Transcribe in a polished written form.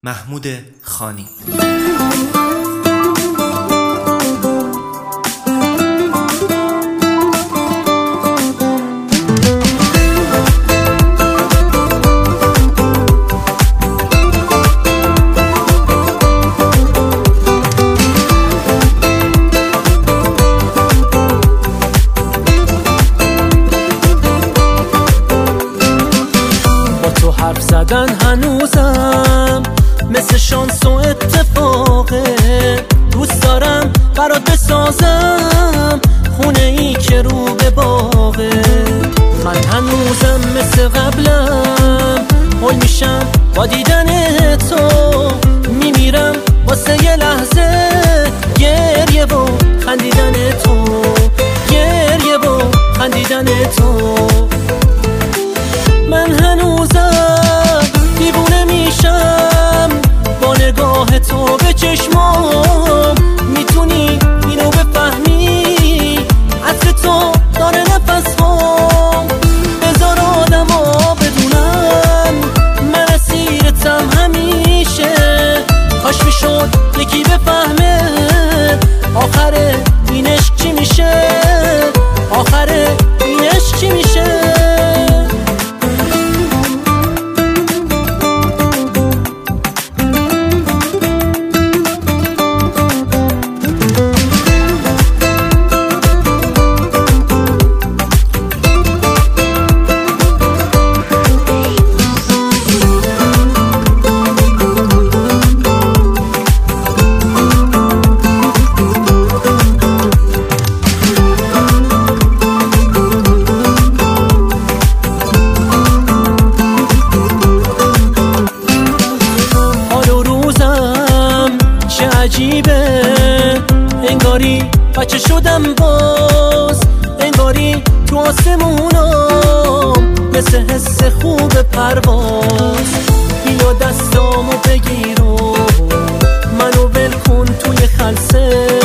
محمود خانی. حرف زدن هنوزم مثل شانس و اتفاقه. دوست دارم برات بسازم خونه ای که رو به باغه. من هنوزم مثل قبلم حل میشم با دیدن تو. میمیرم واسه یه لحظه گریه و خندیدن تو، گریه و خندیدن تو. من هنوزم دیوونه میشم با نگاه تو به چشمام. میتونی اینو بفهمی عطر تو داره نفسام. بذار آدم ها بدونن من اسیرتم همیشه. کاش میشد یکی بفهمه آخر این عشق چی میشه، آخر این عشق چی میشه. عجیبه انگاری بچه شدم باز، انگاری تو آسمونم مثل حس خوب پرواز. بیا دستامو بگیر و منو ول کن توی خلسه.